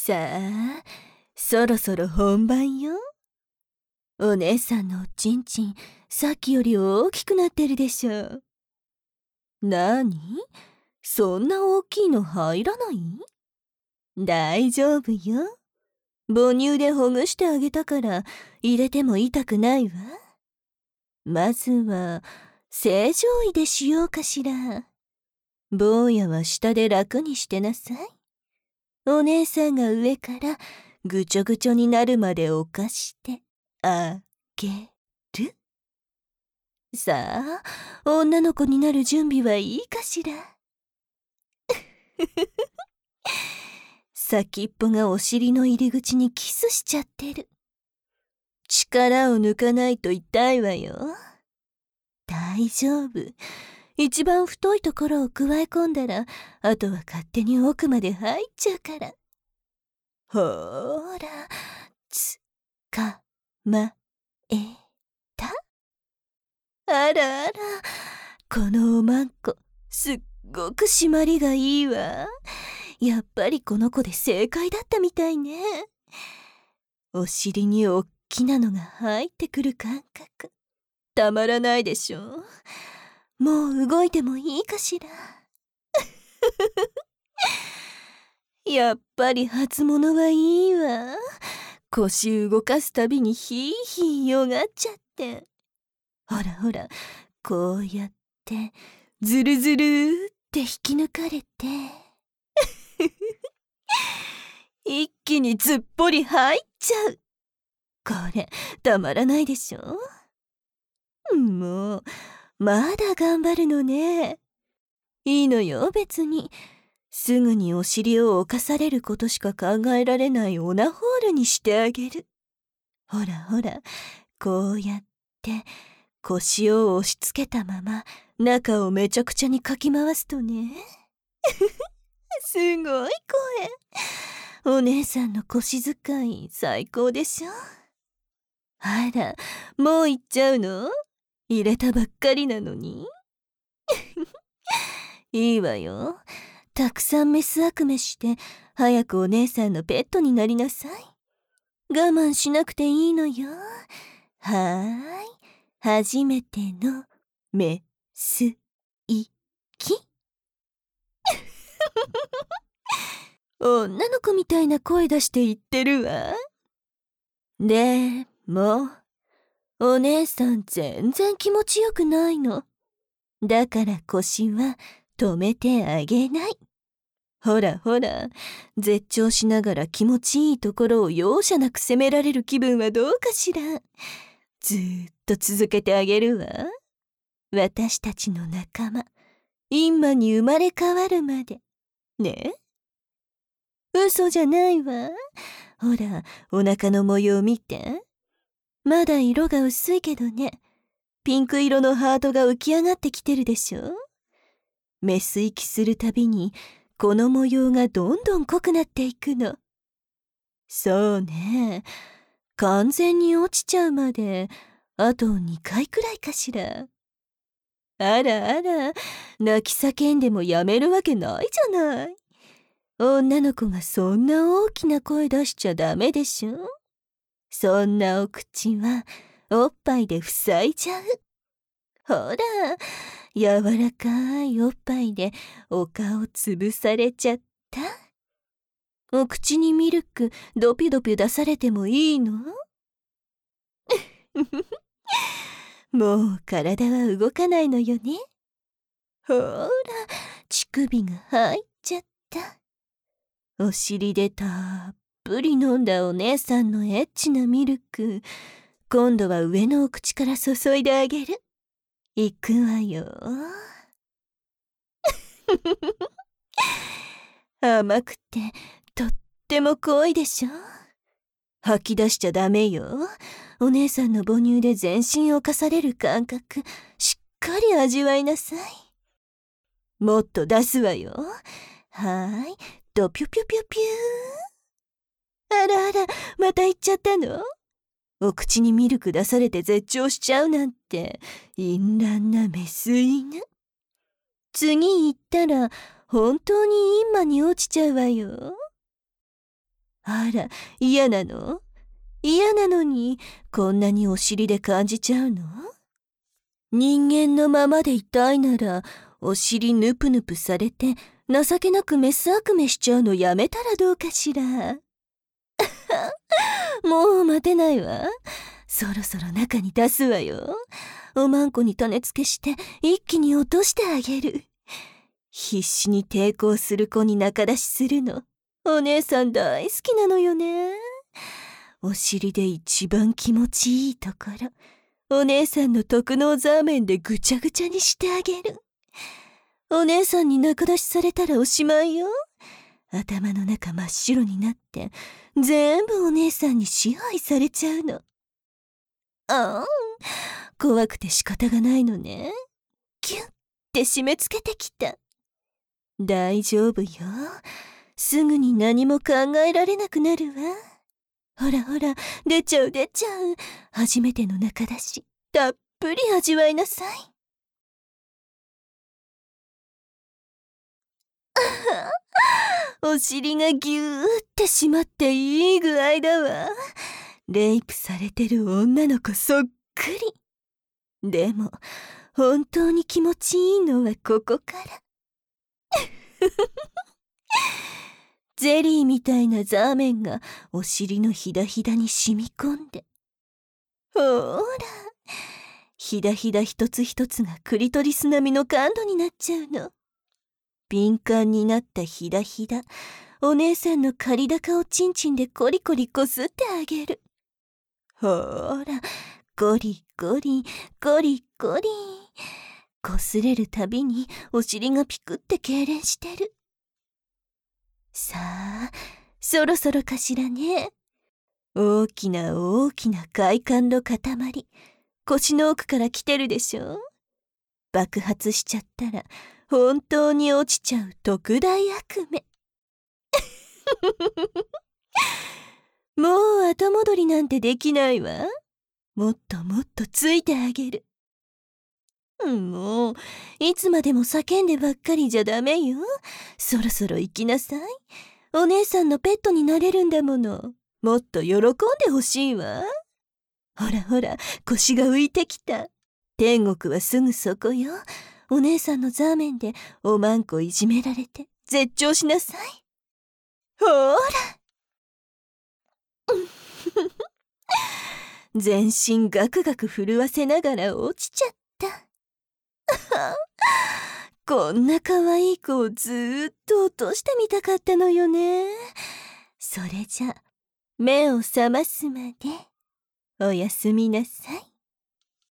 さあ、そろそろ本番よ。お姉さんのおちんちん、さっきより大きくなってるでしょ。なに？そんな大きいの入らない？大丈夫よ。母乳でほぐしてあげたから入れても痛くないわ。まずは正常位でしようかしら。坊やは下で楽にしてなさい。お姉さんが上からぐちょぐちょになるまで犯してあげる。さあ、女の子になる準備はいいかしら。先っぽがお尻の入り口にキスしちゃってる。力を抜かないと痛いわよ。大丈夫。一番太いところをくわえ込んだら、あとは勝手に奥まで入っちゃうから。ほーら、つかまえた？あらあら、このおまんこ、すっごく締まりがいいわ。やっぱりこの子で正解だったみたいね。お尻におっきなのが入ってくる感覚、たまらないでしょ。もう動いてもいいかしら。やっぱり初物はいいわ。腰動かすたびにヒーヒーよがっちゃって。ほらほら、こうやってズルズルって引き抜かれて一気にずっぽり入っちゃう。これたまらないでしょ。もうまだ頑張るのね。いいのよ別に。すぐにお尻を侵されることしか考えられないオナホールにしてあげる。ほらほら、こうやって腰を押し付けたまま中をめちゃくちゃにかき回すとね。すごい声。お姉さんの腰使い最高でしょ。あら、もう行っちゃうの？入れたばっかりなのに。いいわよ。たくさんメス悪めして早くお姉さんのペットになりなさい。我慢しなくていいのよ。はーい。初めてのメス行き。女の子みたいな声出して言ってるわ。でもお姉さん全然気持ちよくないの。だから腰は止めてあげない。ほらほら、絶頂しながら気持ちいいところを容赦なく責められる気分はどうかしら。ずーっと続けてあげるわ。私たちの仲間、インマに生まれ変わるまで。ね？嘘じゃないわ。ほら、お腹の模様見て。まだ色が薄いけどね。ピンク色のハートが浮き上がってきてるでしょ。メス息するたびにこの模様がどんどん濃くなっていくの。そうね。完全に落ちちゃうまであと2回くらいかしら。あらあら、泣き叫んでもやめるわけないじゃない。女の子がそんな大きな声出しちゃダメでしょ。そんなお口はおっぱいで塞いじゃう。ほら、柔らかいおっぱいでお顔潰されちゃった。お口にミルクドピドピ出されてもいいの？もう体は動かないのよね。ほら、乳首が入っちゃった。お尻でたっぷり飲んだお姉さんのエッチなミルク、今度は上のお口から注いであげる。いくわよ。甘くてとっても濃いでしょ。吐き出しちゃダメよ。お姉さんの母乳で全身を侵される感覚、しっかり味わいなさい。もっと出すわよ。はーい、ドピュピュピュピュー。あらあら、また行っちゃったの？お口にミルク出されて絶頂しちゃうなんて淫乱なメス犬。次行ったら本当にインマに落ちちゃうわよ。 あら、嫌なの？嫌なのに、こんなにお尻で感じちゃうの？人間のままでいたいなら、お尻ぬぷぬぷされて、情けなくメス悪めしちゃうのやめたらどうかしら。もう待てないわ。そろそろ中に出すわよ。おまんこに種付けして一気に落としてあげる。必死に抵抗する子に仲出しするの。お姉さん大好きなのよね。お尻で一番気持ちいいところ、お姉さんの特納ザーメンでぐちゃぐちゃにしてあげる。お姉さんに仲出しされたらおしまいよ。頭の中真っ白になって、全部お姉さんに支配されちゃうの。ああ、怖くて仕方がないのね。キュッって締め付けてきた。大丈夫よ。すぐに何も考えられなくなるわ。ほらほら、出ちゃう出ちゃう。初めての中だし、たっぷり味わいなさい。お尻がぎゅーって締まっていい具合だわ。レイプされてる女の子そっくり。でも、本当に気持ちいいのはここから。ゼリーみたいなザーメンがお尻のひだひだに染み込んで。ほーら、ひだひだ一つ一つがクリトリス並みの感度になっちゃうの。敏感になったひだひだ、お姉さんの借高をチンチンでコリコリこすってあげる。ほーら、ゴリゴリ、ゴリゴリ。こすれるたびにお尻がピクって痙攣してる。さあ、そろそろかしらね。大きな大きな快感の塊、腰の奥から来てるでしょ。爆発しちゃったら、本当に落ちちゃう特大悪夢。もう後戻りなんてできないわ。もっともっとついてあげる。もう、いつまでも叫んでばっかりじゃダメよ。そろそろ行きなさい。お姉さんのペットになれるんだもの。もっと喜んでほしいわ。ほらほら、腰が浮いてきた。天国はすぐそこよ。お姉さんのザーメンでおまんこいじめられて絶頂しなさい。ほーら。全身ガクガク震わせながら落ちちゃった。こんな可愛い子をずーっと落としてみたかったのよね。それじゃ、目を覚ますまでおやすみなさい。